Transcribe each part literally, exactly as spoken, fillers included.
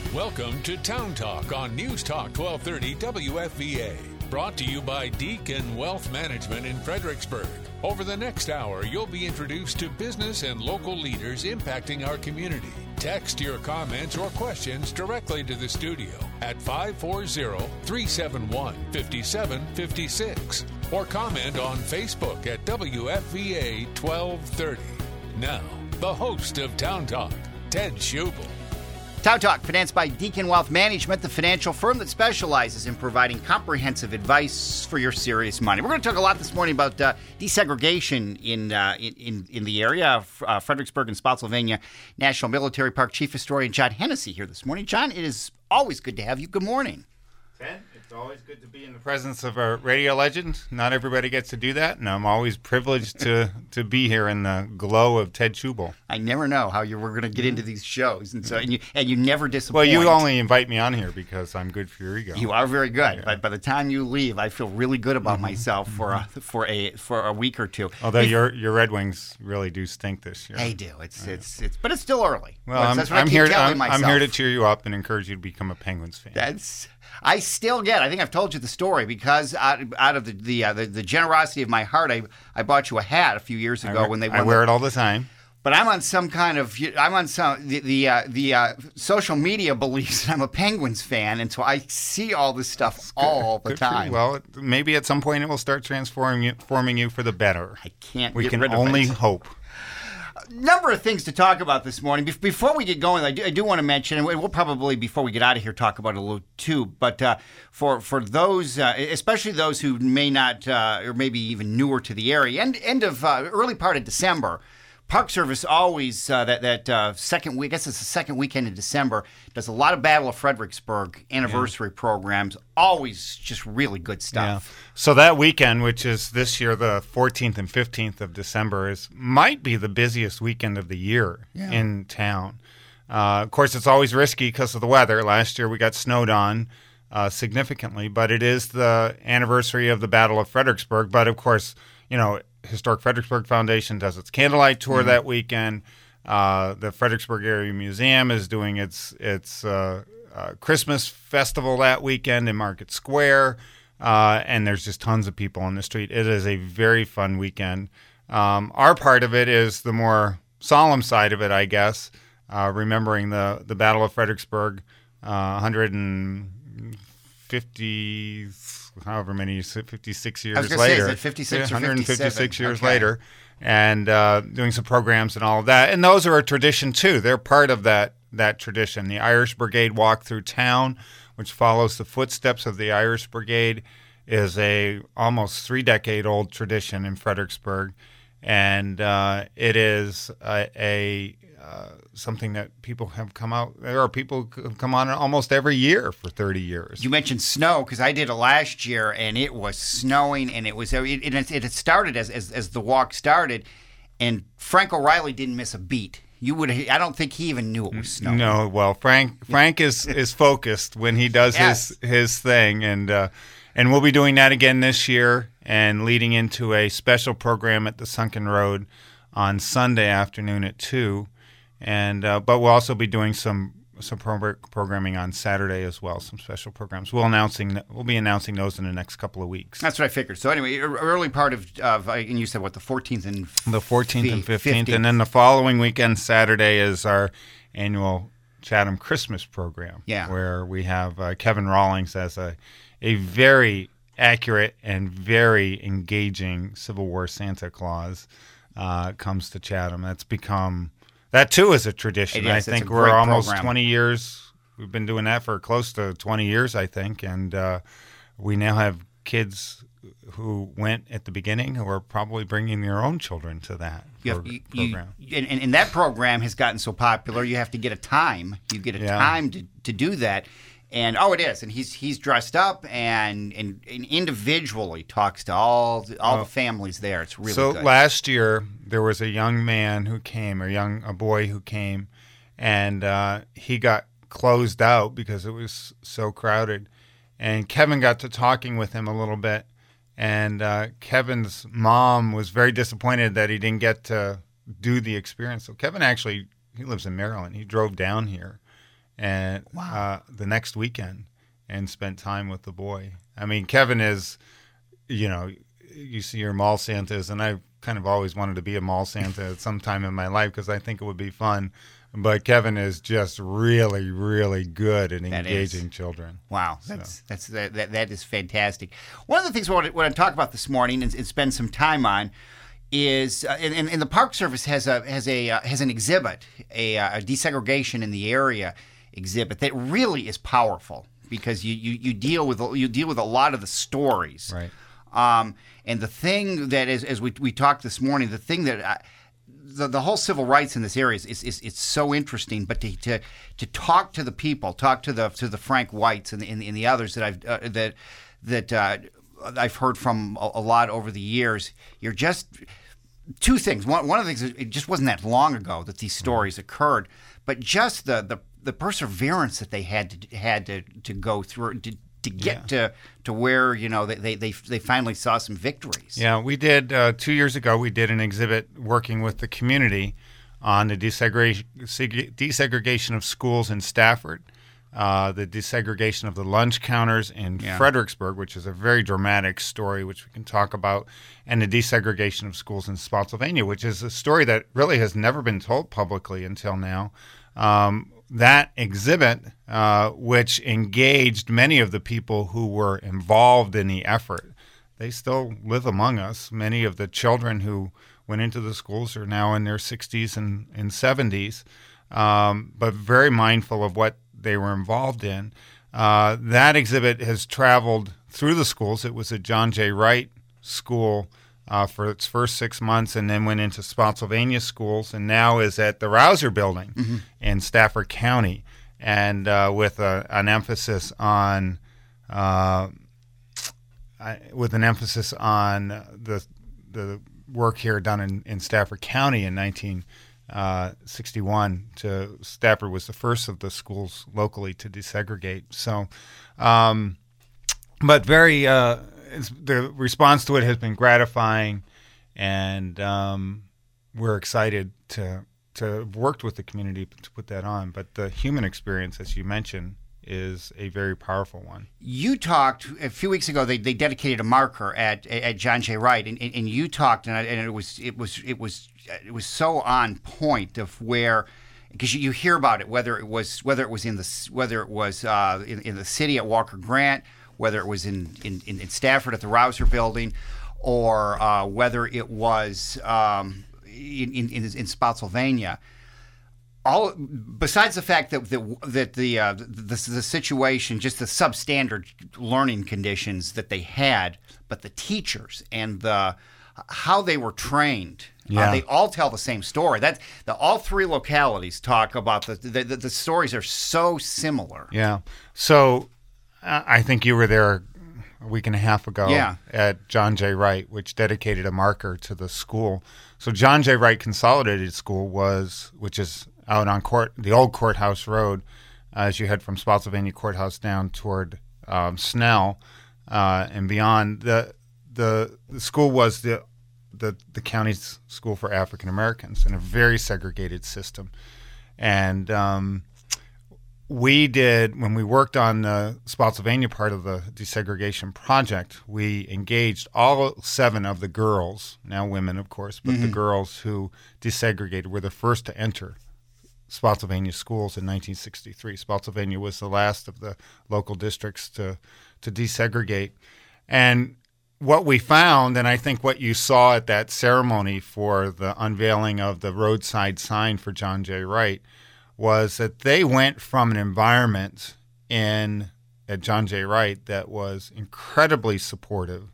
Welcome to Town Talk on News Talk twelve thirty W F V A. Brought to you by Deacon Wealth Management in Fredericksburg. Over the next hour, you'll be introduced to business and local leaders impacting our community. Text your comments or questions directly to the studio at five four zero, three seven one, five seven five six or comment on Facebook at W F V A twelve thirty. Now, the host of Town Talk, Ted Schubel. Town Talk, financed by Deacon Wealth Management, the financial firm that specializes in providing comprehensive advice for your serious money. We're going to talk a lot this morning about uh, desegregation in, uh, in in the area of uh, Fredericksburg and Spotsylvania National Military Park. Chief Historian John Hennessy here this morning. John, it is always good to have you. Good morning. Ted, it's always good to be in the presence of a radio legend. Not everybody gets to do that, and I'm always privileged to, to be here in the glow of Ted Schubel. I never know how you were going to get into these shows, and so and you and you never disappoint. Well, you only invite me on here because I'm good for your ego. You are very good, yeah. but by the time you leave, I feel really good about mm-hmm. myself for a for a for a week or two. Although if, your your Red Wings really do stink this year. They do. It's yeah. it's it's, but it's still early. Well, I'm, that's what I'm I keep here. telling I'm, myself. I'm here to cheer you up and encourage you to become a Penguins fan. That's. I still get. I think I've told you the story because out, out of the the, uh, the the generosity of my heart, I I bought you a hat a few years ago I wear, when they. I won wear the, it all the time. But I'm on some kind of. I'm on some the the uh, the uh, social media believes that I'm a Penguins fan, and so I see all this stuff all the Good time. Well, maybe at some point it will start transforming you, forming you for the better. I can't. We get can rid of only it. hope. Number of things to talk about this morning. Be- before we get going, I do, I do want to mention, and we'll probably, before we get out of here, talk about it a little too, but uh, for for those, uh, especially those who may not, uh, or maybe even newer to the area, end, end of, uh, early part of December, Park Service always, uh, that, that uh, second week, I guess it's the second weekend in December, does a lot of Battle of Fredericksburg anniversary yeah. programs, always just really good stuff. Yeah. So that weekend, which is this year the fourteenth and fifteenth of December, is might be the busiest weekend of the year yeah. in town. Uh, of course, it's always risky because of the weather. Last year we got snowed on uh, significantly, but it is the anniversary of the Battle of Fredericksburg. But, of course, you know, Historic Fredericksburg Foundation does its candlelight tour mm-hmm. that weekend. Uh, the Fredericksburg Area Museum is doing its its uh, uh, Christmas festival that weekend in Market Square, uh, and there's just tons of people on the street. It is a very fun weekend. Um, our part of it is the more solemn side of it, I guess, uh, remembering the, the Battle of Fredericksburg, uh, one hundred fifty, however many, fifty-six years I was gonna later. Say, is it fifty-six yeah, or one hundred fifty-six years okay. later, and uh, doing some programs and all of that. And those are a tradition too. They're part of that that tradition. The Irish Brigade Walk Through Town, which follows the footsteps of the Irish Brigade, is a almost three decade old tradition in Fredericksburg, and uh, it is a. a Uh, something that people have come out. There are people who have come on almost every year for thirty years. You mentioned snow because I did it last year, and it was snowing, and it was it, it, it started as, as as the walk started, and Frank O'Reilly didn't miss a beat. You would I don't think he even knew it was snowing. No, well, Frank Frank is, is focused when he does yes. his his thing, and uh, and we'll be doing that again this year, and leading into a special program at the Sunken Road on Sunday afternoon at two. And uh, but we'll also be doing some some pro- programming on Saturday as well, some special programs. We'll announcing we'll be announcing those in the next couple of weeks. That's what I figured. So anyway, early part of, of and you said what the fourteenth and the fourteenth and fifteenth, and then the following weekend, Saturday, is our annual Chatham Christmas program. Yeah, where we have uh, Kevin Rawlings as a a very accurate and very engaging Civil War Santa Claus uh, comes to Chatham. That's become That, too, is a tradition. Is. I think It's we're almost program. twenty years. We've been doing that for close to twenty years, I think. And uh, we now have kids who went at the beginning who are probably bringing their own children to that you pro- have, you, program. You, and, and that program has gotten so popular, you have to get a time. You get a Yeah. time to, to do that. And, oh, it is. And he's he's dressed up and, and, and individually talks to all, all oh. the families there. It's really so good. So last year, there was a young man who came, or young a boy who came, and uh, he got closed out because it was so crowded. And Kevin got to talking with him a little bit. And uh, Kevin's mom was very disappointed that he didn't get to do the experience. So Kevin actually, he lives in Maryland. He drove down here and Wow. uh, the next weekend and spent time with the boy. I mean, Kevin is, you know, you see your mall Santas, and I kind of always wanted to be a mall Santa at some time in my life because I think it would be fun. But Kevin is just really, really good at That engaging is. children. Wow, So. that's that's that, that that is fantastic. One of the things we want to, want to talk about this morning and, and spend some time on is, uh, and, and the Park Service has a has a uh, has an exhibit, a, uh, a desegregation in the area exhibit that really is powerful because you, you, you deal with you deal with a lot of the stories. Right. Um, and the thing that is, as we we talked this morning, the thing that I, the the whole civil rights in this area is is, is it's so interesting. But to, to to talk to the people, talk to the to the Frank Whites and the, and, and the others that I've uh, that that uh, I've heard from a, a lot over the years, you're just two things. One one of the things is it just wasn't that long ago that these stories occurred, but just the the, the perseverance that they had to had to, to go through to to get Yeah. to to where you know they, they they they finally saw some victories. Yeah, we did uh, two years ago. We did an exhibit working with the community on the desegregation desegregation of schools in Stafford, uh, the desegregation of the lunch counters in Yeah. Fredericksburg, which is a very dramatic story, which we can talk about, and the desegregation of schools in Spotsylvania, which is a story that really has never been told publicly until now. Um, that exhibit, uh, which engaged many of the people who were involved in the effort, they still live among us. Many of the children who went into the schools are now in their sixties and, and seventies, um, but very mindful of what they were involved in. Uh, that exhibit has traveled through the schools. It was at John J. Wright School uh, for its first six months and then went into Spotsylvania schools and now is at the Rouser Building Mm-hmm. in Stafford County, and uh, with a, an emphasis on uh, I, with an emphasis on the the work here done in, in Stafford County in nineteen sixty-one. To Stafford was the first of the schools locally to desegregate. So, um, but very uh, it's, the response to it has been gratifying, and um, we're excited to to have worked with the community to put that on. But the human experience, as you mentioned, is a very powerful one. You talked a few weeks ago. They, they dedicated a marker at at John J. Wright, and, and, and you talked, and, I, and it was it was it was it was so on point of where, because you, you hear about it, whether it was whether it was in the whether it was uh, in, in the city at Walker Grant, whether it was in in, in Stafford at the Rouser Building, or uh, whether it was um, in, in in Spotsylvania. All besides the fact that that, that the, uh, the the situation, just the substandard learning conditions that they had, but the teachers and the how they were trained, Yeah. uh, they all tell the same story. That the all three localities talk about the the, the the stories are so similar. Yeah. So uh, I think you were there a week and a half ago Yeah. at John J. Wright, which dedicated a marker to the school. So John J. Wright Consolidated School was, which is out on court, the old Courthouse Road, uh, as you head from Spotsylvania Courthouse down toward um, Snell uh, and beyond. The, the the school was the the the county's school for African Americans in a very segregated system, and um, we did, when we worked on the Spotsylvania part of the desegregation project, we engaged all seven of the girls, now women of course, but Mm-hmm. the girls who desegregated were the first to enter Spotsylvania schools in nineteen sixty-three. Spotsylvania was the last of the local districts to, to desegregate. And what we found, and I think what you saw at that ceremony for the unveiling of the roadside sign for John J. Wright, was that they went from an environment in at John J. Wright that was incredibly supportive.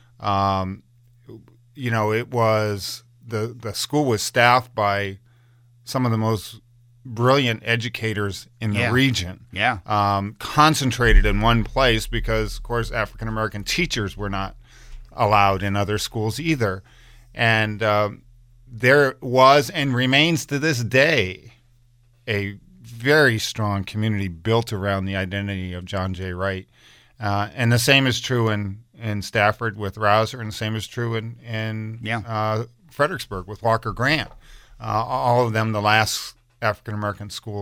Um, you know, it was the the school was staffed by some of the most brilliant educators in the Yeah. region, Yeah. um, concentrated in one place because, of course, African American teachers were not allowed in other schools either, and um, there was and remains to this day a very strong community built around the identity of John J. Wright. Uh, and the same is true in, in Stafford with Rouser, and the same is true in, in Yeah. uh, Fredericksburg with Walker Grant. Uh, all of them, the last African-American schools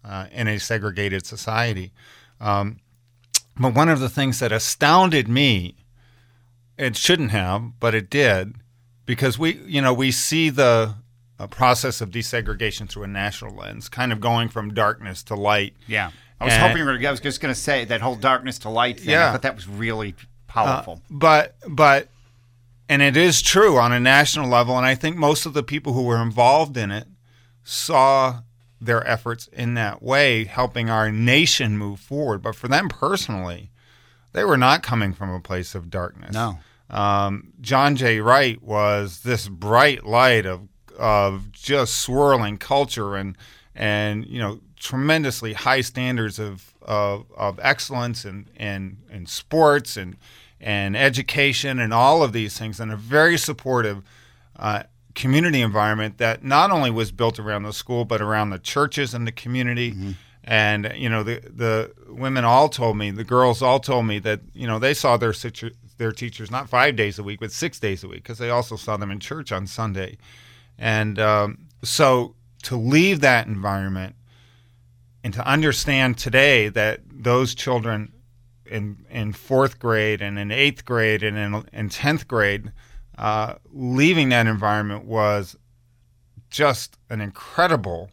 uh, in a segregated society. Um, but one of the things that astounded me, it shouldn't have, but it did, because we, you know, we see the uh, process of desegregation through a national lens, kind of going from darkness to light. Yeah. I was And- hoping you were going to, I was just going to say that whole darkness to light thing. Yeah. I thought that was really powerful. Uh, but, but, and it is true on a national level, and I think most of the people who were involved in it saw their efforts in that way, helping our nation move forward. But for them personally, they were not coming from a place of darkness. No. Um, John J. Wright was this bright light of of just swirling culture and and you know tremendously high standards of of, of excellence in, in in sports and and education and all of these things, and a very supportive uh, community environment that not only was built around the school but around the churches and the community. Mm-hmm. And you know the the women all told me, the girls all told me that you know they saw their situ- their teachers not five days a week but six days a week, because they also saw them in church on Sunday. And um, so to leave that environment and to understand today that those children in in fourth grade and in eighth grade and in in tenth grade, uh, leaving that environment was just an incredible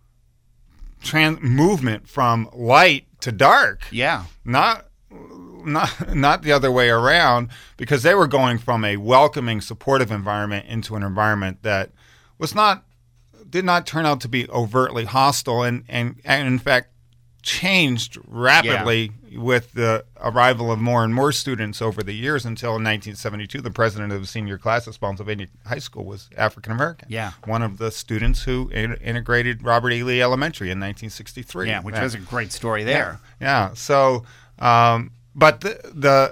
trans- movement from light to dark. Yeah. Not not not the other way around, because they were going from a welcoming, supportive environment into an environment that was not did not turn out to be overtly hostile, and and, and in fact changed rapidly yeah. with the arrival of more and more students over the years, until in nineteen seventy-two the president of the senior class of Spotsylvania High School was African American. Yeah. One of the students who in- integrated Robert E. Lee Elementary in nineteen sixty-three. Yeah, which yeah. was a great story there. Yeah. yeah. So, um, but the, the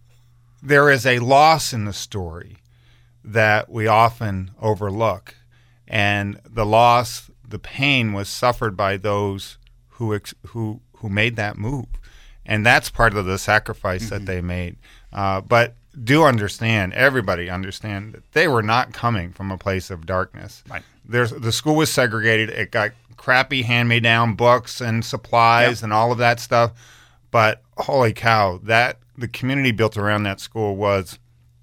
there is a loss in the story that we often overlook, and the loss, the pain, was suffered by those who ex- who who made that move, and that's part of the sacrifice mm-hmm. that they made. Uh, but do understand, everybody understand, that they were not coming from a place of darkness. Right. There's the school was segregated. It got crappy hand-me-down books and supplies yep. and all of that stuff. But holy cow, that the community built around that school was,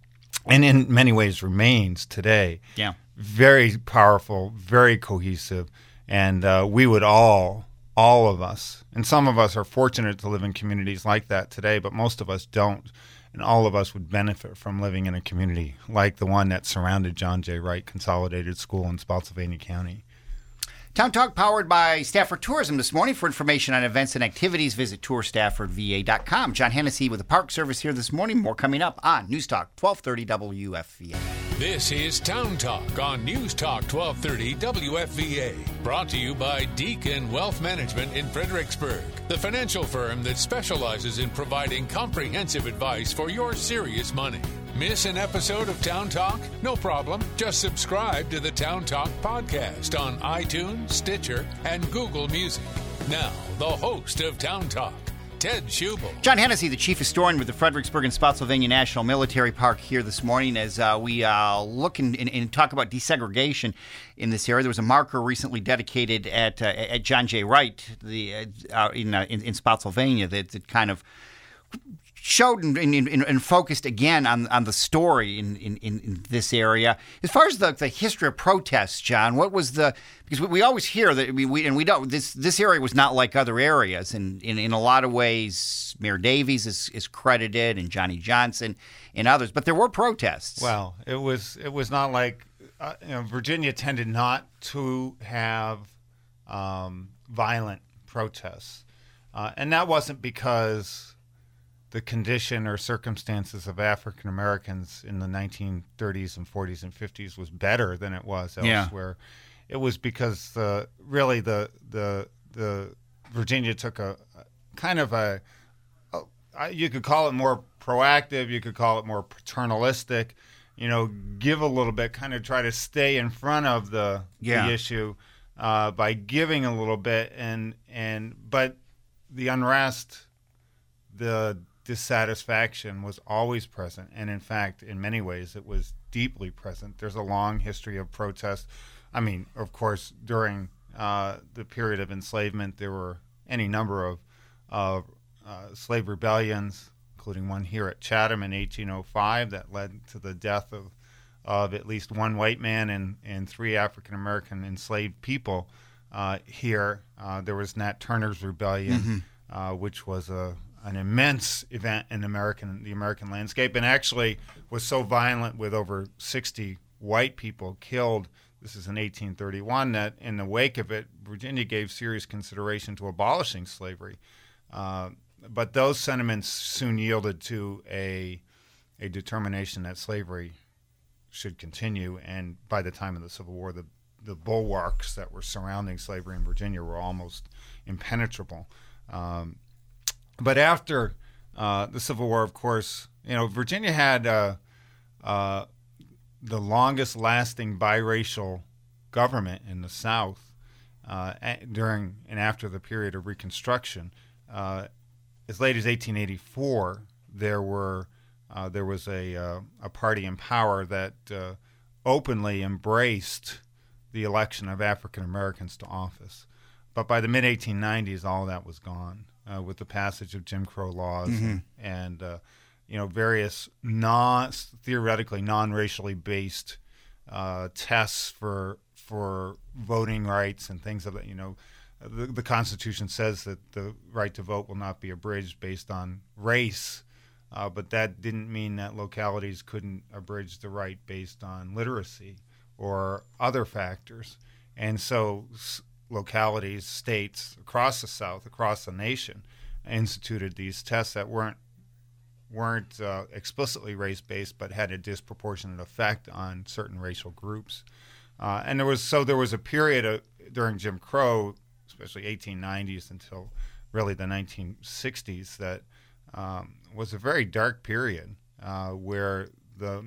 and in many ways remains today, yeah, very powerful, very cohesive, and uh, we would all. All of us, and some of us are fortunate to live in communities like that today, but most of us don't. And all of us would benefit from living in a community like the one that surrounded John J. Wright Consolidated School in Spotsylvania County. Town Talk powered by Stafford Tourism this morning. For information on events and activities, visit tour stafford v a dot com. John Hennessy with the Park Service here this morning. More coming up on News Talk twelve thirty W F V A. This is Town Talk on News Talk twelve thirty W F V A. Brought to you by Deacon Wealth Management in Fredericksburg, the financial firm that specializes in providing comprehensive advice for your serious money. Miss an episode of Town Talk? No problem. Just subscribe to the Town Talk podcast on iTunes, Stitcher, and Google Music. Now, the host of Town Talk, Ted Schubel. John Hennessy, the chief historian with the Fredericksburg and Spotsylvania National Military Park, here this morning as uh, we uh, look and, and, and talk about desegregation in this area. There was a marker recently dedicated at uh, at John J. Wright the, uh, in, uh, in in Spotsylvania that, that kind of showed and, and, and focused again on, on the story in, in, in this area. As far as the, the history of protests, John, what was the – because we, we always hear that we, we – and we don't – this this area was not like other areas. And in, in a lot of ways, Mayor Davies is, is credited and Johnny Johnson and others. But there were protests. Well, it was it was not like uh, – you know, Virginia tended not to have um, violent protests. Uh, and that wasn't because – the condition or circumstances of African Americans in the nineteen thirties and forties and fifties was better than it was elsewhere. Yeah. It was because the really the the the Virginia took a, a kind of a, a you could call it more proactive, you could call it more paternalistic, you know, give a little bit, kind of try to stay in front of the, yeah. the issue uh, by giving a little bit, and and but the unrest, the dissatisfaction was always present, and in fact, in many ways, it was deeply present. There's a long history of protest. I mean, of course, during uh, the period of enslavement, there were any number of, of uh, slave rebellions, including one here at Chatham in eighteen oh five that led to the death of, of at least one white man and, and three African-American enslaved people uh, here. Uh, there was Nat Turner's Rebellion, mm-hmm. uh, which was a an immense event in American the American landscape, and actually was so violent with over sixty white people killed. This is in eighteen thirty-one, that in the wake of it, Virginia gave serious consideration to abolishing slavery. Uh, but those sentiments soon yielded to a a determination that slavery should continue, and by the time of the Civil War, the, the bulwarks that were surrounding slavery in Virginia were almost impenetrable. Um, But after uh, the Civil War, of course, you know, Virginia had uh, uh, the longest-lasting biracial government in the South uh, during and after the period of Reconstruction. Uh, as late as eighteen eighty-four, there were uh, there was a uh, a party in power that uh, openly embraced the election of African Americans to office. But by the mid eighteen nineties, all that was gone. Uh, with the passage of Jim Crow laws mm-hmm. and, and uh, you know, various non theoretically non-racially based uh, tests for for voting rights and things of that. You know, the, the Constitution says that the right to vote will not be abridged based on race, uh, but that didn't mean that localities couldn't abridge the right based on literacy or other factors. And so localities, states across the South, across the nation, instituted these tests that weren't weren't uh, explicitly race-based, but had a disproportionate effect on certain racial groups. Uh, and there was so there was a period of, during Jim Crow, especially eighteen nineties until really the nineteen sixties, that um, was a very dark period uh, where the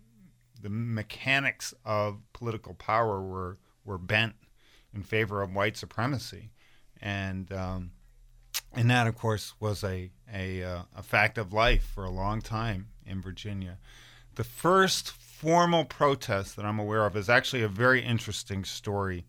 the mechanics of political power were were bent in favor of white supremacy, and um, and that, of course, was a a, uh, a fact of life for a long time in Virginia. The first formal protest that I'm aware of is actually a very interesting story.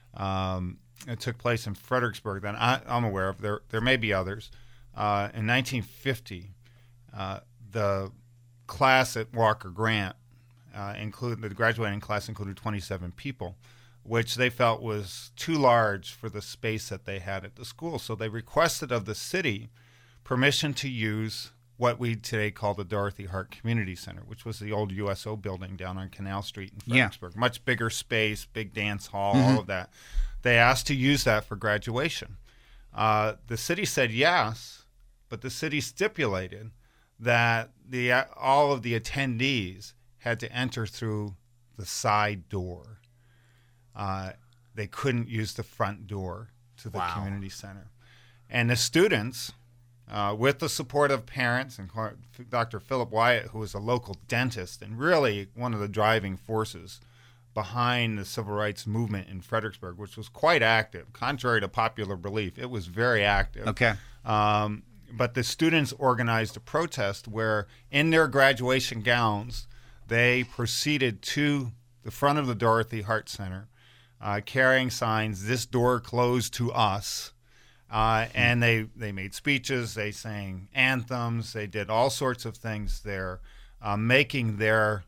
Um, it took place in Fredericksburg that I, I'm aware of. There there may be others. Uh, in nineteen fifty, uh, the class at Walker Grant, uh, include the graduating class included twenty-seven people, which they felt was too large for the space that they had at the school. So they requested of the city permission to use what we today call the Dorothy Hart Community Center, which was the old U S O building down on Canal Street in Fredericksburg. Yeah. Much bigger space, big dance hall, mm-hmm. all of that. They asked to use that for graduation. Uh, the city said yes, but the city stipulated that the uh, all of the attendees had to enter through the side door. Uh, they couldn't use the front door to the wow. community center. And the students, uh, with the support of parents and Doctor Philip Wyatt, who was a local dentist and really one of the driving forces behind the civil rights movement in Fredericksburg, which was quite active. Contrary to popular belief, it was very active. Okay. Um, but the students organized a protest where, in their graduation gowns, they proceeded to the front of the Dorothy Hart Center, Uh, carrying signs, "This door closed to us," uh, and they, they made speeches, they sang anthems, they did all sorts of things there, uh, making their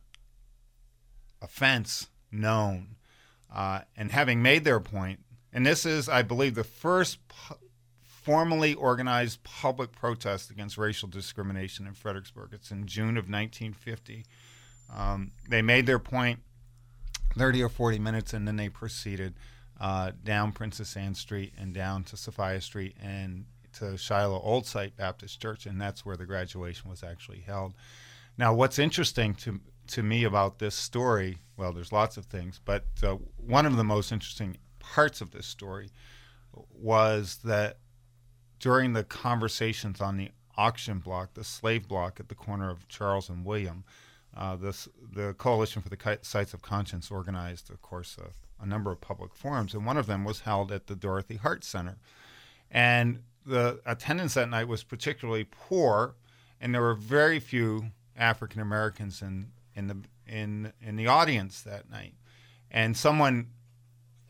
offense known. Uh, and having made their point, and this is, I believe, the first pu- formally organized public protest against racial discrimination in Fredericksburg. It's in June of nineteen fifty. Um, they made their point thirty or forty minutes, and then they proceeded uh, down Princess Anne Street and down to Sophia Street and to Shiloh Old Site Baptist Church, and that's where the graduation was actually held. Now, what's interesting to to me about this story, well, there's lots of things, but uh, one of the most interesting parts of this story was that during the conversations on the auction block, the slave block at the corner of Charles and William, Uh, this, the Coalition for the Sites of Conscience organized, of course, a, a number of public forums, and one of them was held at the Dorothy Hart Center. And the attendance that night was particularly poor, and there were very few African Americans in in the in in the audience that night. And someone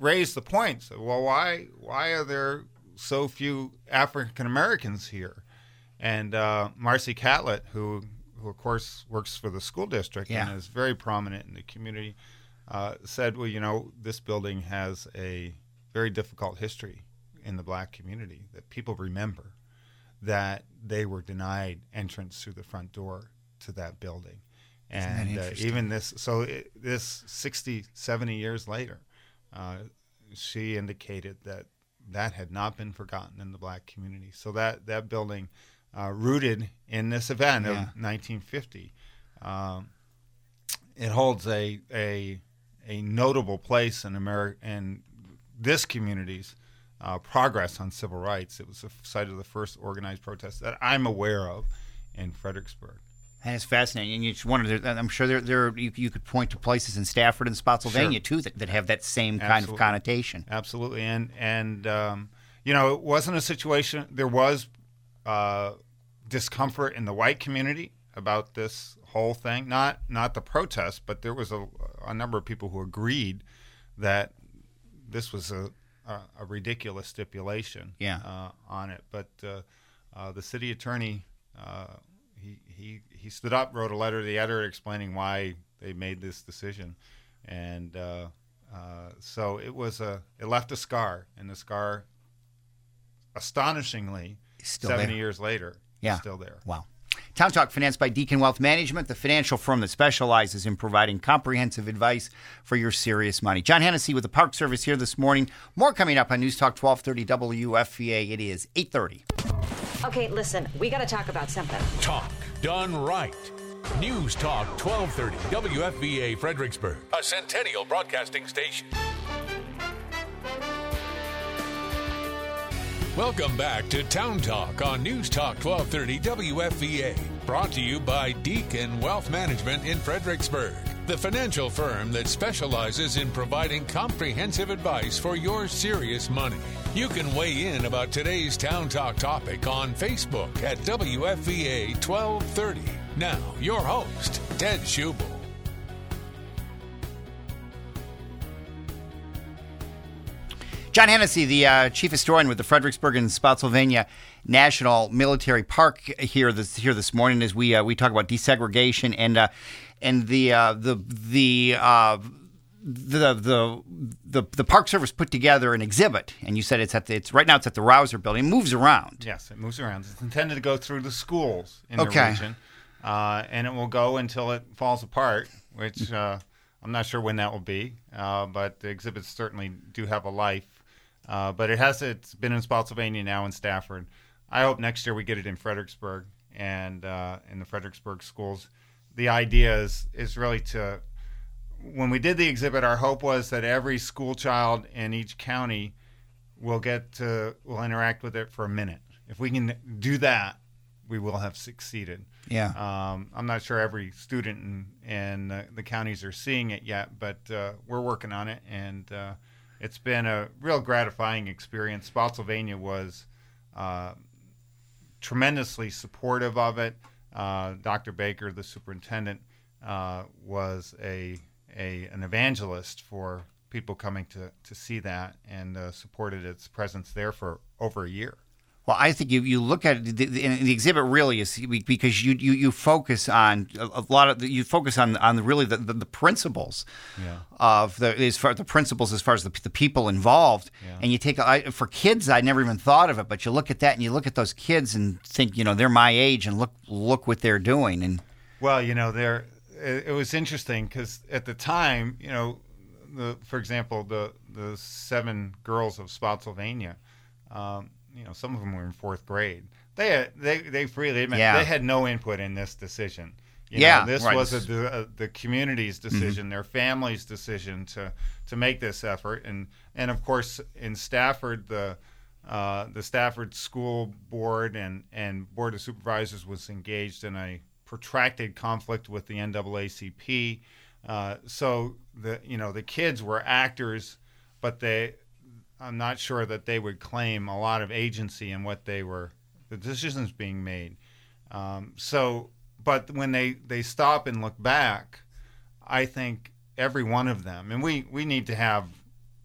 raised the point. So, well, why why are there so few African Americans here? And uh, Marcy Catlett, who who of course works for the school district yeah. and is very prominent in the community, uh, said, well, you know, this building has a very difficult history in the black community, that people remember that they were denied entrance through the front door to that building. And uh, even this, so it, this sixty, seventy years later, uh, she indicated that that had not been forgotten in the black community. So that, that building, uh, rooted in this event yeah. of nineteen fifty, um, it holds a, a, a notable place in America, in this community's uh, progress on civil rights. It was the site of the first organized protest that I'm aware of in Fredericksburg. And it's fascinating. And you just wondered, I'm sure there, there you, you could point to places in Stafford and Spotsylvania, sure. too, that, that have that same kind Absolutely. of connotation. Absolutely. And, and um, you know, it wasn't a situation, there was uh, discomfort in the white community about this whole thing. Not not the protest, but there was a, a number of people who agreed that this was a, a, a ridiculous stipulation yeah. uh, on it. But uh, uh, the city attorney... Uh, He, he he stood up, wrote a letter to the editor explaining why they made this decision, and uh, uh, so it was a it left a scar, and the scar, astonishingly, still seventy there. years later, yeah. is still there. Wow. Town Talk, financed by Deacon Wealth Management, the financial firm that specializes in providing comprehensive advice for your serious money. John Hennessy with the Park Service here this morning. More coming up on News Talk twelve thirty W F V A. It is eight thirty. Okay, listen, we got to talk about something. Talk done right. News Talk twelve thirty W F V A Fredericksburg, a Centennial Broadcasting station. Welcome back to Town Talk on News Talk twelve thirty W F V A. Brought to you by Deacon Wealth Management in Fredericksburg, the financial firm that specializes in providing comprehensive advice for your serious money. You can weigh in about today's Town Talk topic on Facebook at W F V A twelve thirty. Now, your host, Ted Schubel. John Hennessy, the uh, chief historian with the Fredericksburg and Spotsylvania National Military Park, here this here this morning as we uh, we talk about desegregation and uh, and the uh, the the. Uh, The, the the the Park Service put together an exhibit, and you said it's at the, it's right now it's at the Rouser Building. It moves around. Yes, it moves around. It's intended to go through the schools in okay. the region, uh, and it will go until it falls apart, which uh, I'm not sure when that will be, uh, but the exhibits certainly do have a life. Uh, but it has it's been in Spotsylvania now, in Stafford. I hope next year we get it in Fredericksburg and uh, in the Fredericksburg schools. The idea is is really to when we did the exhibit, our hope was that every school child in each county will get to will interact with it for a minute. If we can do that, we will have succeeded. Yeah. Um, I'm not sure every student in, in uh, the counties are seeing it yet, but uh, we're working on it, and uh, it's been a real gratifying experience. Spotsylvania was uh, tremendously supportive of it. Uh, Doctor Baker, the superintendent, uh, was a A, an evangelist for people coming to, to see that, and uh, supported its presence there for over a year. Well, I think you, you look at it, the, the, the exhibit really is because you, you, you focus on a, a lot of the, you focus on on the, really the, the, the principles yeah. of the as far the principles as far as the, the people involved, yeah. and you take I, for kids. I never even thought of it, but you look at that and you look at those kids and think, you know, they're my age, and look look what they're doing. And well, you know, they're. It was interesting because at the time, you know, the, for example, the the seven girls of Spotsylvania, um, you know, some of them were in fourth grade. They had, they they freely admit yeah. they had no input in this decision. You yeah, know, this right. was a, the, the community's decision, mm-hmm. their family's decision to to make this effort, and and of course in Stafford, the uh, the Stafford School Board and and Board of Supervisors was engaged in a protracted conflict with the N double A C P, uh, so the you know the kids were actors, but they I'm not sure that they would claim a lot of agency in what they were the decisions being made. Um, so, but when they they stop and look back, I think every one of them, and we we need to have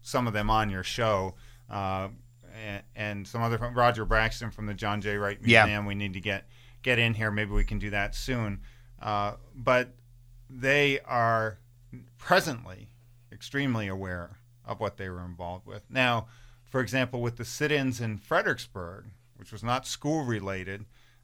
some of them on your show. Uh, and, and some other Roger Braxton from the John J. Wright Museum. Yeah. We need to get get in here. Maybe we can do that soon. Uh, but they are presently extremely aware of what they were involved with. Now, for example, with the sit-ins in Fredericksburg, which was not school-related,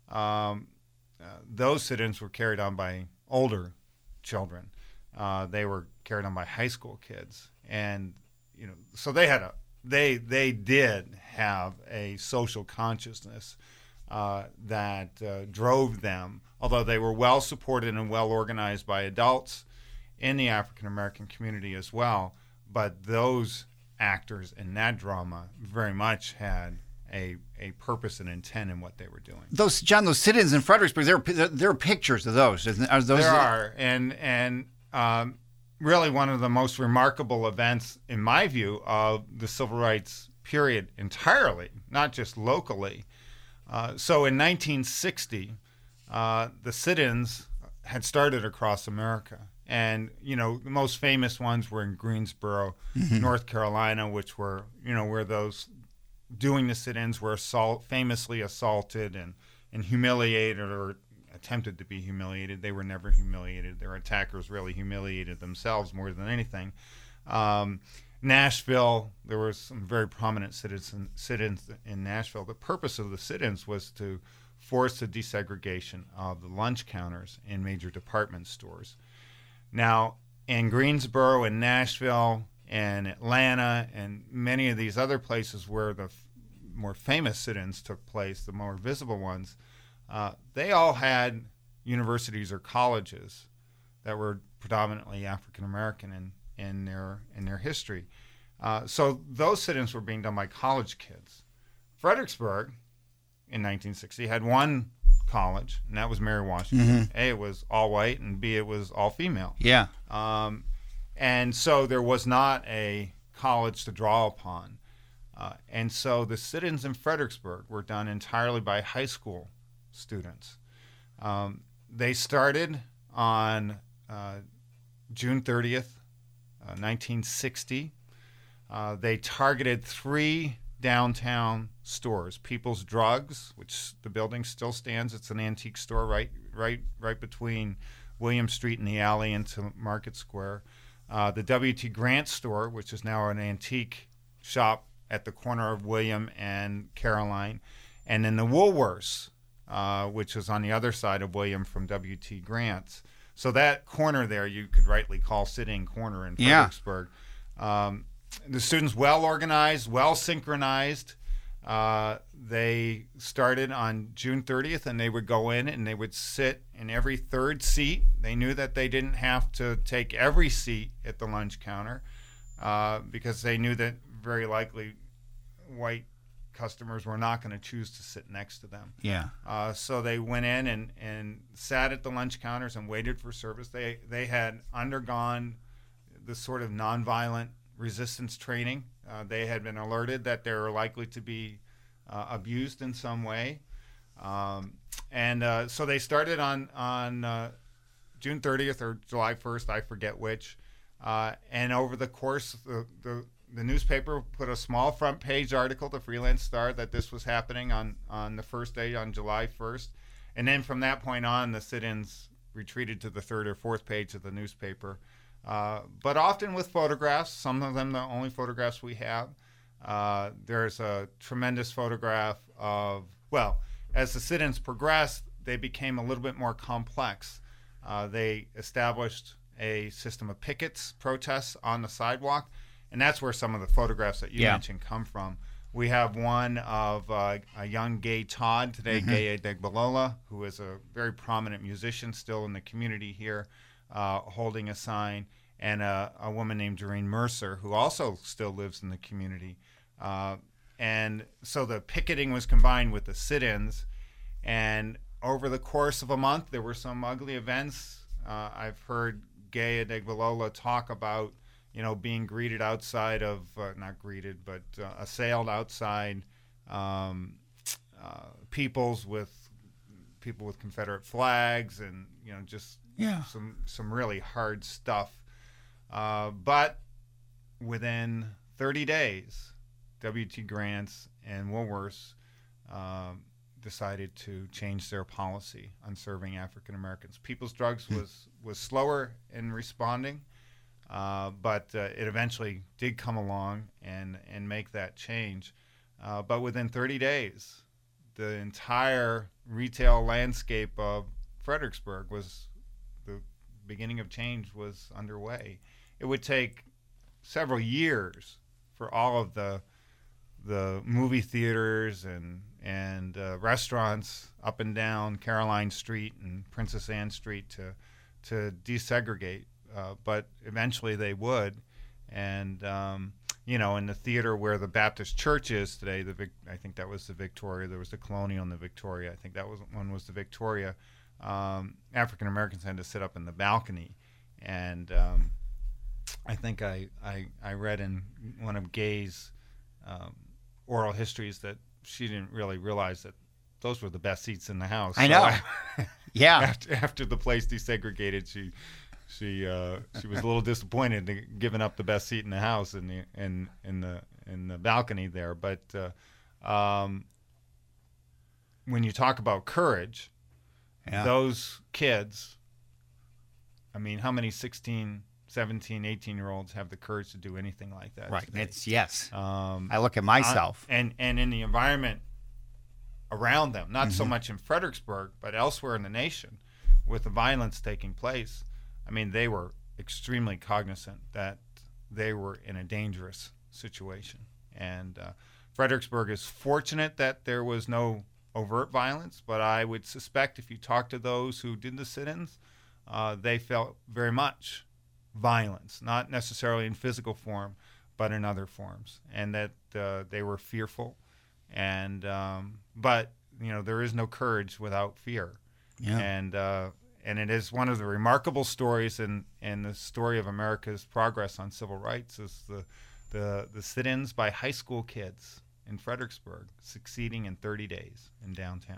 um, uh, those sit-ins were carried on by older children. Uh, they were carried on by high school kids, and you know, so they had a they they did have a social consciousness uh, that uh, drove them. Although they were well supported and well organized by adults in the African American community as well, but those actors in that drama very much had a a purpose and intent in what they were doing. Those John, those sit-ins in Fredericksburg, there there, there are pictures of those. Isn't, are those there are, and and um, really one of the most remarkable events, in my view, of the civil rights period entirely, not just locally. Uh, so in nineteen sixty, uh, the sit-ins had started across America. And, you know, the most famous ones were in Greensboro, mm-hmm. North Carolina, which were, you know, where those doing the sit-ins were assault, famously assaulted and, and humiliated or attempted to be humiliated. They were never humiliated. Their attackers really humiliated themselves more than anything. Um, Nashville, there were some very prominent sit-ins, sit-ins in Nashville. The purpose of the sit-ins was to force the desegregation of the lunch counters in major department stores. Now, in Greensboro and Nashville and Atlanta and many of these other places where the f- more famous sit-ins took place, the more visible ones, uh, they all had universities or colleges that were predominantly African American in, in their in their history. Uh, so those sit-ins were being done by college kids. Fredericksburg, in nineteen sixty, had one college, and that was Mary Washington. Mm-hmm. A, it was all white, and B, it was all female. Yeah. Um, and so there was not a college to draw upon. Uh, and so the sit-ins in Fredericksburg were done entirely by high school students. Um, they started on uh, June thirtieth, uh, nineteen sixty. Uh, they targeted three downtown stores: People's Drugs, which the building still stands. It's an antique store right right right between William Street and the alley into Market Square. Uh, the W T Grant store, which is now an antique shop at the corner of William and Caroline. And then the Woolworths, uh, which is on the other side of William from W T Grant's. So that corner there you could rightly call Sitting Corner in Fredericksburg. Yeah. Um, the students well organized, well synchronized. Uh, they started on June thirtieth, and they would go in and they would sit in every third seat. They knew that they didn't have to take every seat at the lunch counter uh, because they knew that very likely white customers were not going to choose to sit next to them. Yeah. Uh, so they went in and, and sat at the lunch counters and waited for service. They they had undergone the sort of nonviolent resistance training. Uh, they had been alerted that they were likely to be uh, abused in some way. Um, and uh, so they started on, on uh, June thirtieth or July first, I forget which. Uh, and over the course, the, the, the newspaper put a small front page article, the Freelance Star, that this was happening on, on the first day, on July first. And then from that point on, the sit-ins retreated to the third or fourth page of the newspaper. Uh, but often with photographs, some of them the only photographs we have. Uh, there's a tremendous photograph of, well, as the sit-ins progressed, they became a little bit more complex. Uh, they established a system of pickets, protests on the sidewalk, and that's where some of the photographs that you yeah. mentioned come from. We have one of uh, a young Gay Todd, today mm-hmm. Gay Adegbalola, who is a very prominent musician still in the community here, uh, holding a sign, and a, a woman named Doreen Mercer, who also still lives in the community. Uh, and so the picketing was combined with the sit-ins, and over the course of a month, there were some ugly events. Uh, I've heard Gay Adegbalola talk about, you know, being greeted outside of, uh, not greeted, but uh, assailed outside um, uh, Peoples with people with Confederate flags, and, you know, just yeah. some some really hard stuff. Uh, but within thirty days, W T Grants and Woolworths um, decided to change their policy on serving African Americans. People's Drugs was, was slower in responding, uh, but uh, it eventually did come along and, and make that change. Uh, but within thirty days, the entire retail landscape of Fredericksburg was, the beginning of change was underway. It would take several years for all of the the movie theaters and and uh, restaurants up and down Caroline Street and Princess Anne Street to to desegregate, uh, but eventually they would. And um, you know, in the theater where the Baptist Church is today, the Vic- I think that was the Victoria. There was the Colonial and the Victoria. I think that was one was the Victoria. Um, African Americans had to sit up in the balcony, and um, I think I, I I read in one of Gay's um, oral histories that she didn't really realize that those were the best seats in the house. I know. So I, yeah. After, after the place desegregated, she she uh, she was a little disappointed to giving up the best seat in the house in the in in the in the balcony there. But uh, um, when you talk about courage, yeah. those kids. I mean, how many sixteen, seventeen, eighteen year olds have the courage to do anything like that? Right. Today? It's yes. Um, I look at myself. on, and, and in the environment around them, not mm-hmm. so much in Fredericksburg, but elsewhere in the nation with the violence taking place. I mean, they were extremely cognizant that they were in a dangerous situation. And uh, Fredericksburg is fortunate that there was no overt violence, but I would suspect if you talk to those who did the sit-ins, uh, they felt very much violence, not necessarily in physical form, but in other forms, and that uh, they were fearful. And um, but you know, there is no courage without fear. Yeah. And uh, and it is one of the remarkable stories in, in the story of America's progress on civil rights is the the the sit-ins by high school kids in Fredericksburg succeeding in thirty days in downtown.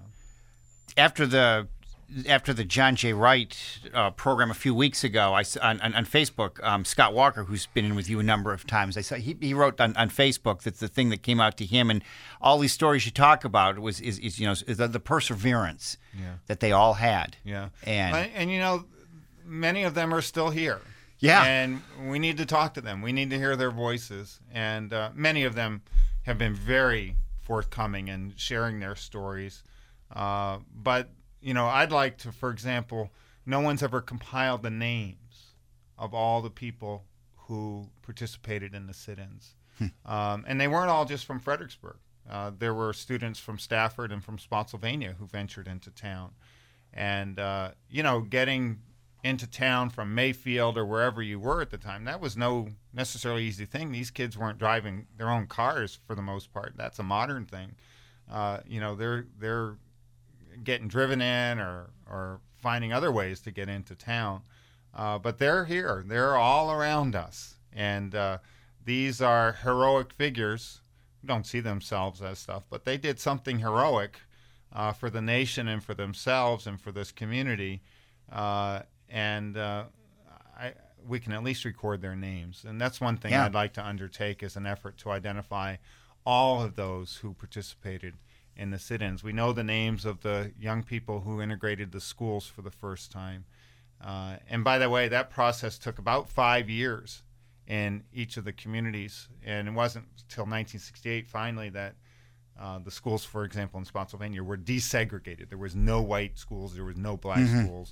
After the after the John J. Wright uh, program a few weeks ago, I on, on, on Facebook, um, Scott Walker, who's been in with you a number of times, I saw he, he wrote on, on Facebook that the thing that came out to him and all these stories you talk about was is, is you know is the, the perseverance yeah. that they all had. Yeah, and and, and you know, many of them are still here. Yeah, and we need to talk to them. We need to hear their voices, and uh, many of them have been very forthcoming in sharing their stories, uh, but. You know, I'd like to, for example, no one's ever compiled the names of all the people who participated in the sit-ins. Hmm. Um, and they weren't all just from Fredericksburg. Uh, there were students from Stafford and from Spotsylvania who ventured into town. And, uh, you know, getting into town from Mayfield or wherever you were at the time, that was no necessarily easy thing. These kids weren't driving their own cars for the most part. That's a modern thing. Uh, you know, they're they're... getting driven in or, or finding other ways to get into town. Uh, but they're here. They're all around us. And uh, these are heroic figures who don't see themselves as stuff, but they did something heroic uh, for the nation and for themselves and for this community. Uh, and uh, I, we can at least record their names. And that's one thing yeah. I'd like to undertake as an effort to identify all of those who participated in the sit-ins. We know the names of the young people who integrated the schools for the first time. Uh, and by the way, that process took about five years in each of the communities. And it wasn't until nineteen sixty-eight finally that uh, the schools, for example, in Spotsylvania were desegregated. There was no white schools. There was no black mm-hmm. schools.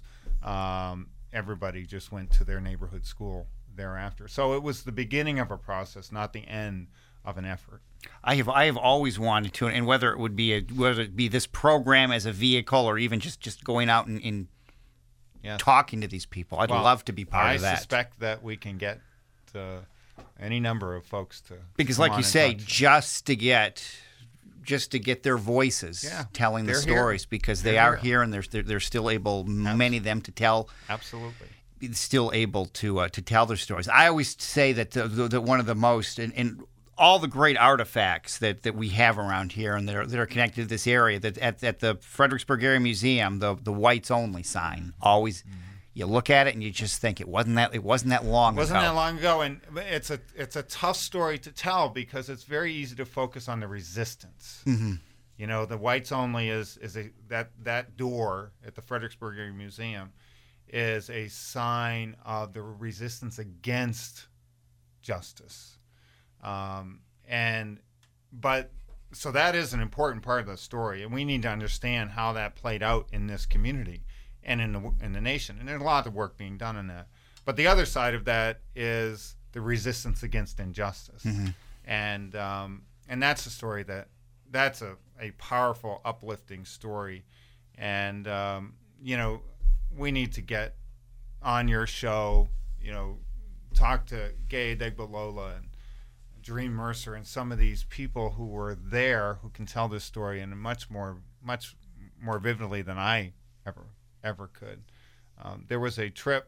Um, everybody just went to their neighborhood school thereafter. So it was the beginning of a process, not the end of an effort. I have I have always wanted to, and whether it would be a, whether it be this program as a vehicle or even just, just going out and, and yes. talking to these people, I'd well, love to be part I of that. I suspect that we can get uh, any number of folks to because, like you say, just to get just to get their voices yeah, telling the stories here. because they're they are here, here and they're they're, they're still able, Absolutely. many of them, to tell. Absolutely. Still able to uh, to tell their stories. I always say that the, the, the one of the most and. and all the great artifacts that, that we have around here and that are, that are connected to this area, that at, at the Fredericksburg Area Museum, the the whites only sign always, mm-hmm. you look at it and you just think it wasn't that it wasn't that long It wasn't ago. that long ago, and it's a it's a tough story to tell because it's very easy to focus on the resistance. Mm-hmm. You know, the whites only is is a that that door at the Fredericksburg Area Museum is a sign of the resistance against justice, um, and but so that is an important part of the story, and we need to understand how that played out in this community and in the in the nation. And there's a lot of work being done on that. But the other side of that is the resistance against injustice, Mm-hmm. and um, and that's a story that that's a, a powerful, uplifting story, and um, you know we need to get on your show, you know, talk to Gay Degbalola and Dream Mercer and some of these people who were there who can tell this story in a much more much more vividly than I ever ever could. Um, there was a trip.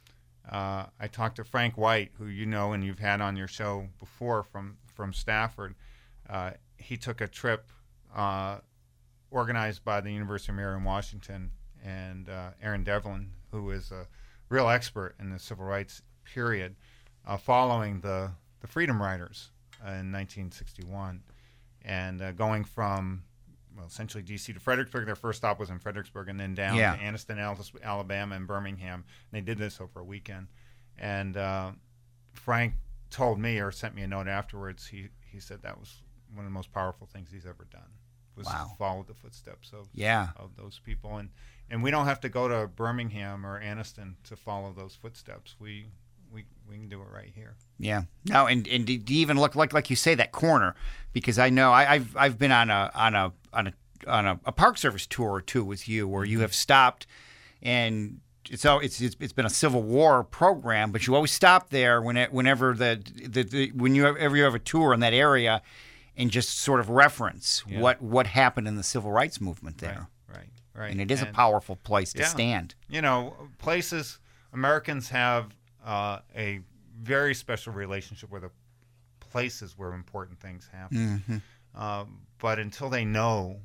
Uh, I talked to Frank White, who you know and you've had on your show before from from Stafford. Uh, he took a trip uh, organized by the University of Mary Washington and uh, Aaron Devlin, who is a real expert in the civil rights period, uh, following the the Freedom Riders uh, in nineteen sixty-one, and uh, going from well, essentially D C to Fredericksburg. Their first stop was in Fredericksburg, and then down Yeah. to Anniston, Alabama, and Birmingham. And they did this over a weekend. And uh, Frank told me, or sent me a note afterwards. He he said that was one of the most powerful things he's ever done. Was Wow. follow the footsteps of Yeah. of those people, and and we don't have to go to Birmingham or Anniston to follow those footsteps. We we we can do it right here. Yeah. No, and and do you even look like like you say that corner? Because I know I, I've I've been on a on a on a on a, a Park Service tour or two with you where you have stopped, and it's all it's it's, it's been a Civil War program, but you always stop there when it, whenever the, the the when you ever you have a tour in that area, and just sort of reference Yeah. what what happened in the civil rights movement there. Right, right, right. And it is a And, powerful place to yeah. stand. You know, places Americans have uh, a very special relationship with the places where important things happen. Mm-hmm. Um, but until they know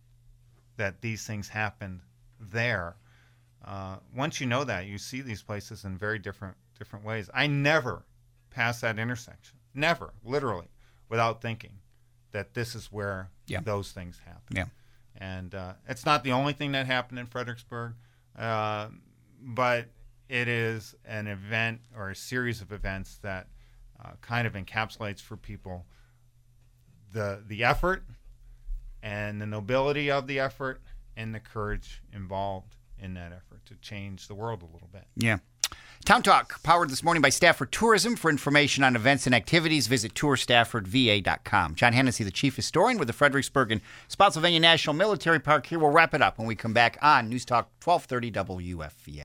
that these things happened there, uh, once you know that, you see these places in very different different ways. I never pass that intersection, never, literally, without thinking that this is where Yeah. those things happen. Yeah. And uh, it's not the only thing that happened in Fredericksburg, uh, but it is an event or a series of events that uh, kind of encapsulates for people the the effort and the nobility of the effort and the courage involved in that effort to change the world a little bit. Yeah. Town Talk, powered this morning by Stafford Tourism. For information on events and activities, visit tour stafford v a dot com. John Hennessy, the chief historian with the Fredericksburg and Spotsylvania National Military Park here. We'll wrap it up when we come back on News Talk twelve thirty W F V A.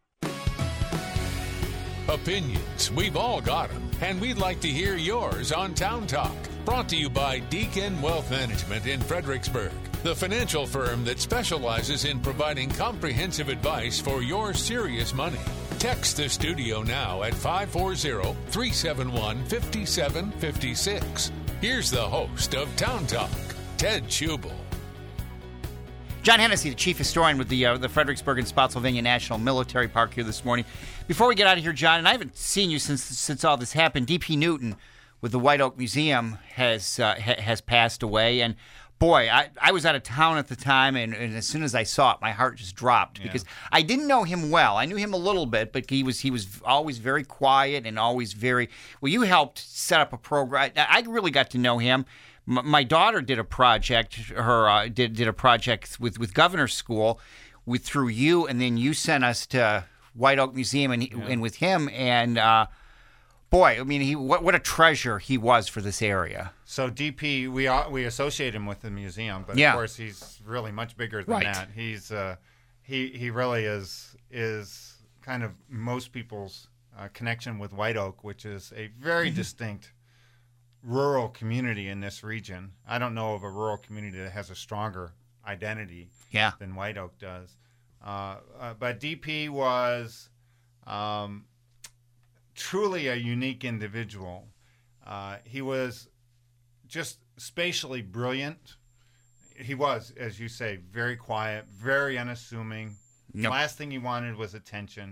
Opinions, we've all got them, and we'd like to hear yours on Town Talk. Brought to you by Deacon Wealth Management in Fredericksburg, the financial firm that specializes in providing comprehensive advice for your serious money. Text the studio now at five four zero, three seven one, five seven five six. Here's the host of Town Talk, Ted Schubel. John Hennessy, the chief historian with the uh, the Fredericksburg and Spotsylvania National Military Park here this morning. Before we get out of here, John, and I haven't seen you since since all this happened, D P Newton with the White Oak Museum has uh, ha- has passed away. And boy, I, I was out of town at the time, and, and as soon as I saw it, my heart just dropped Yeah. because I didn't know him well. I knew him a little bit, but he was he was always very quiet and always very well. You helped set up a program. I, I really got to know him. M- my daughter did a project. Her uh, did did a project with with Governor's School, with through you, and then you sent us to White Oak Museum and he, Yeah. and with him and. Uh, Boy, I mean, he what what a treasure he was for this area. So D P, we are, we associate him with the museum, but Yeah. of course he's really much bigger than Right. that. He's uh, he he really is is kind of most people's uh, connection with White Oak, which is a very distinct rural community in this region. I don't know of a rural community that has a stronger identity Yeah. than White Oak does. Uh, uh, but D P was um, truly a unique individual. Uh, he was just spatially brilliant. He was, as you say, very quiet, very unassuming. Yep. Last thing he wanted was attention.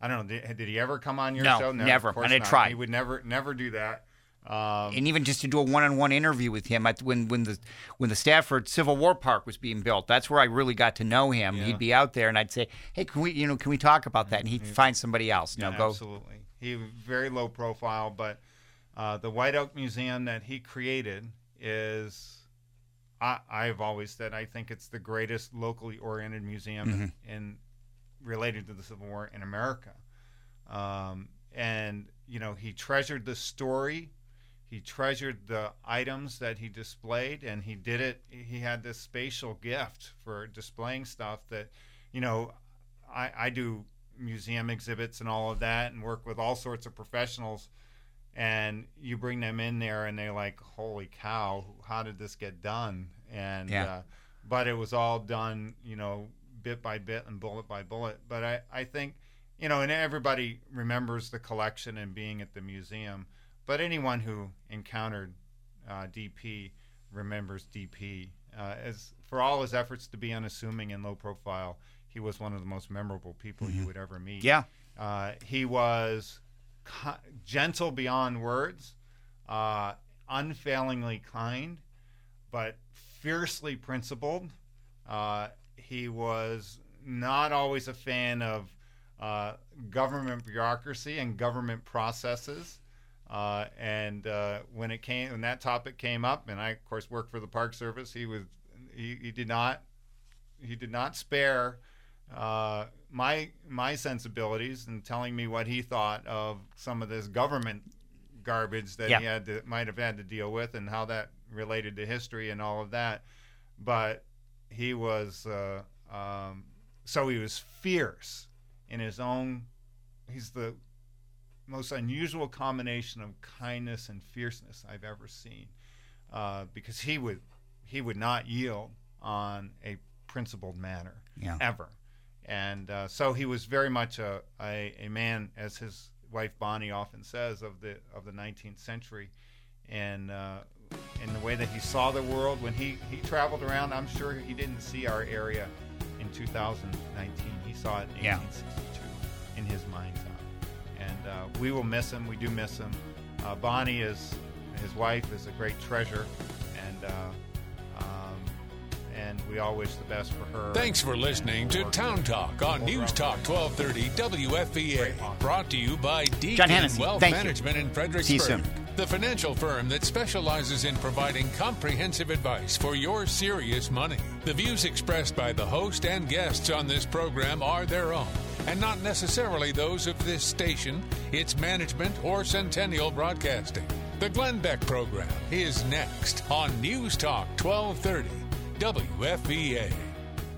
I don't know. Did, did he ever come on your No, show? never. Of course And I not. tried. He would never, never do that. Um, and even just to do a one-on-one interview with him at, when when the when the Stafford Civil War Park was being built, that's where I really got to know him. Yeah. He'd be out there, and I'd say, "Hey, can we you know can we talk about that?" And he'd find somebody else. No, yeah, go. Absolutely. He was very low profile, but uh, the White Oak Museum that he created is, I, I've always said, I think it's the greatest locally oriented museum Mm-hmm. in, in related to the Civil War in America. Um, and you know, he treasured the story. He treasured the items that he displayed, and he did it. He had this spatial gift for displaying stuff that, you know, I, I do museum exhibits and all of that and work with all sorts of professionals. And you bring them in there and they're like, holy cow, how did this get done? And, Yeah. uh, but it was all done, you know, bit by bit and bullet by bullet. But I, I think, you know, and everybody remembers the collection and being at the museum. But anyone who encountered uh, D P remembers D P. Uh, as for all his efforts to be unassuming and low profile, he was one of the most memorable people Mm-hmm. you would ever meet. Yeah. Uh, he was co- gentle beyond words, uh, unfailingly kind, but fiercely principled. Uh, he was not always a fan of uh, government bureaucracy and government processes. Uh, and uh, when it came, when that topic came up, and I of course worked for the Park Service, he was, he, he did not, he did not spare uh, my my sensibilities in telling me what he thought of some of this government garbage that Yeah. he had to might have had to deal with, and how that related to history and all of that. But he was, uh, um, so he was fierce in his own. He's the most unusual combination of kindness and fierceness I've ever seen, uh, because he would he would not yield on a principled matter Yeah. ever, and uh, so he was very much a, a a man, as his wife Bonnie often says, of the of the nineteenth century, and uh, in the way that he saw the world when he he traveled around. I'm sure he didn't see our area in two thousand nineteen. He saw it in Yeah. eighteen sixty-two in his mind's eye. And uh, we will miss him. We do miss him. Uh, Bonnie is his wife is a great treasure, and uh, um, and we all wish the best for her. Thanks for listening to Town Talk on News Talk twelve thirty W F V A. Brought to you by Deacon John Hennessy, Wealth thank you. Management in Fredericksburg. See you soon. The financial firm that specializes in providing comprehensive advice for your serious money. The views expressed by the host and guests on this program are their own, and not necessarily those of this station, its management, or Centennial Broadcasting. The Glenn Beck Program is next on News Talk twelve thirty W F V A.